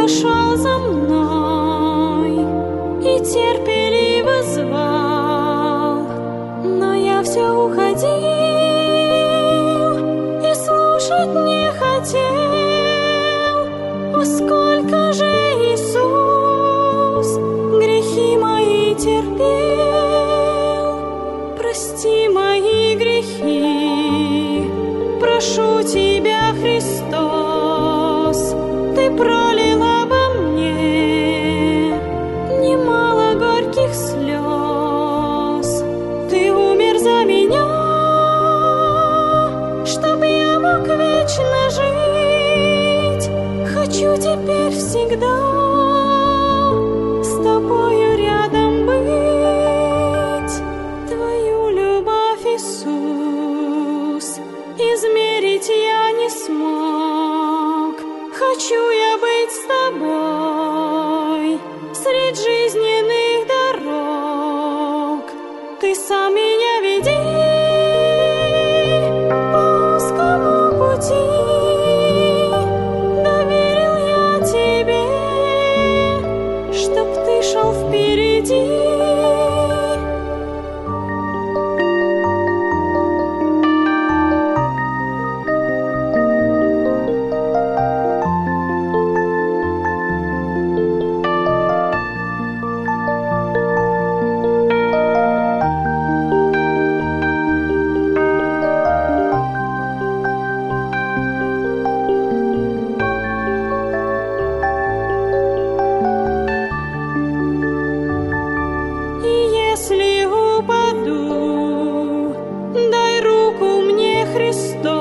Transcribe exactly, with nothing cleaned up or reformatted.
шел за мной и терпеливо звал, но я все уходил и слушать не хотел. О, сколько же Иисус грехи мои терпел! Прости мои грехи, прошу Тебя, Христос, Ты пролил обо мне немало горьких слез. Ты умер за меня, чтоб я мог вечно жить. Хочу теперь всегда с Тобою рядом быть. Твою любовь, Иисус, измерить я не смог. Хочу я быть с Тобой средь жизненных дорог. Ты сам меня веди по узкому пути. Доверил я Тебе, чтоб Ты шел впереди. Если упаду, дай руку мне, Христос.